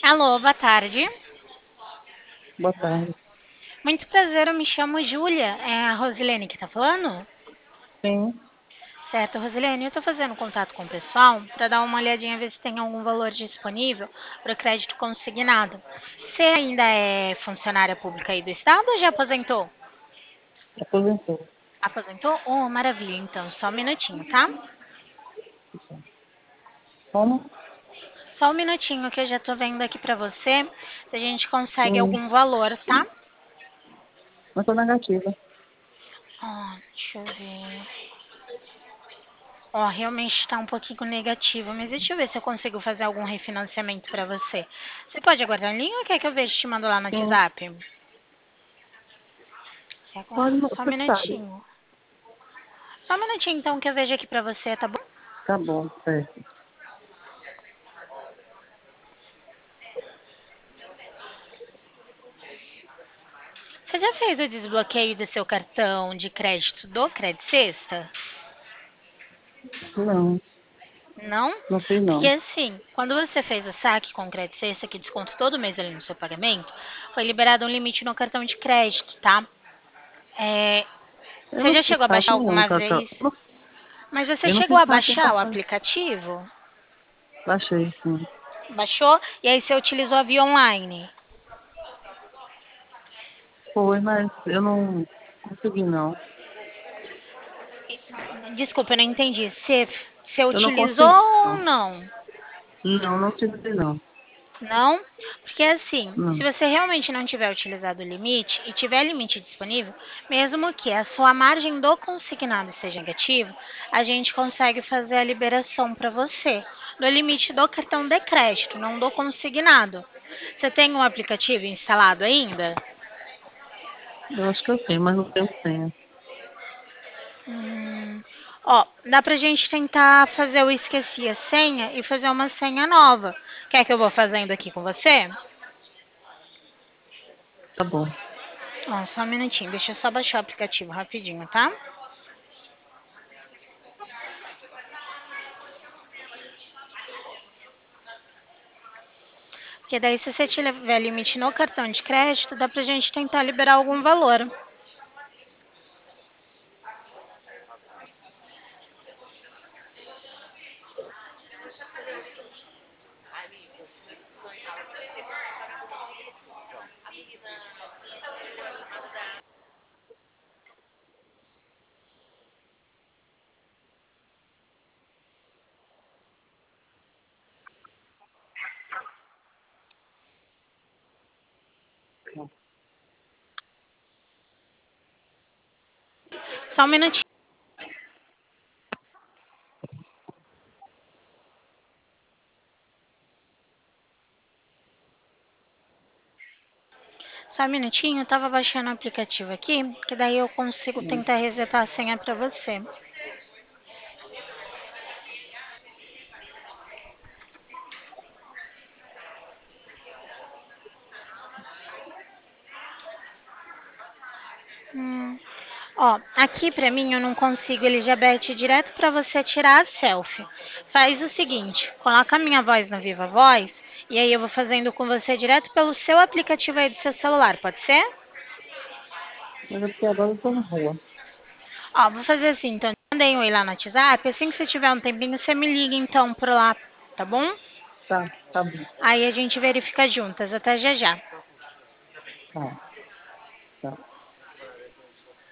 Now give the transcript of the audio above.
Alô, boa tarde. Boa tarde. Muito prazer, eu me chamo Júlia. É a Rosilene que tá falando? Sim, Certo, Rosilene, eu tô fazendo contato com o pessoal para dar uma olhadinha, ver se tem algum valor disponível para crédito consignado. Você ainda é funcionária pública aí do estado ou já aposentou? aposentou. Aposentou? Oh, maravilha. Então, só um minutinho, tá? Como? Só um minutinho que eu já tô vendo aqui para você se a gente consegue Sim, algum valor, tá? mas sou negativa. Deixa eu ver. Ó, realmente está um pouquinho negativo, mas deixa eu ver se eu consigo fazer algum refinanciamento para você. Você pode aguardar em linha ou quer que eu veja e te mando lá no Sim, WhatsApp? Você pode, aguarda só um você que sabe. minutinho. Só um minutinho então que eu vejo aqui para você, tá bom? Tá bom, certo. Você já fez o desbloqueio do seu cartão de crédito do Credit Sexta? Não, Não? não fiz Porque não. assim, quando você fez o saque com o Credit Sexta, que desconta todo mês ali no seu pagamento, foi liberado um limite no cartão de crédito, tá? É, Eu você não já fiz chegou a saque baixar nenhum, alguma cartão. vez? Mas você Eu não chegou fiz a saque em baixar o cartão. aplicativo? Baixei, sim. Baixou? E aí você utilizou a via online? Foi, mas eu não consegui não. Desculpa, eu não entendi. Você Eu não utilizou consegui ou não. não? Não, não utilizei não. Não? Porque assim, se Não. você realmente não tiver utilizado o limite e tiver limite disponível, mesmo que a sua margem do consignado seja negativo, a gente consegue fazer a liberação para você do limite do cartão de crédito, não do consignado. Você tem um aplicativo instalado ainda? Eu acho que eu tenho, mas não tenho senha. Ó, dá pra gente tentar fazer o esqueci a senha e fazer uma senha nova. Quer que eu vou fazendo aqui com você? Tá bom. Ó, só um minutinho, deixa eu só baixar o aplicativo rapidinho, tá? Porque daí se você tiver limite no cartão de crédito, dá pra gente tentar liberar algum valor. Só um minutinho. Só um minutinho, eu tava baixando o aplicativo aqui, que daí eu consigo tentar resetar a senha pra você. Ó, aqui pra mim eu não consigo, ele já bate direto pra você tirar a selfie. Faz o seguinte, coloca a minha voz no Viva Voz e aí eu vou fazendo com você direto pelo seu aplicativo aí do seu celular, pode ser? Mas é porque agora eu tô na rua. Ó, vou fazer assim, então, mandei um oi lá no WhatsApp, assim que você tiver um tempinho, você me liga então por lá, tá bom? Tá, tá bom. Aí a gente verifica juntas, até já já. Tá, tá.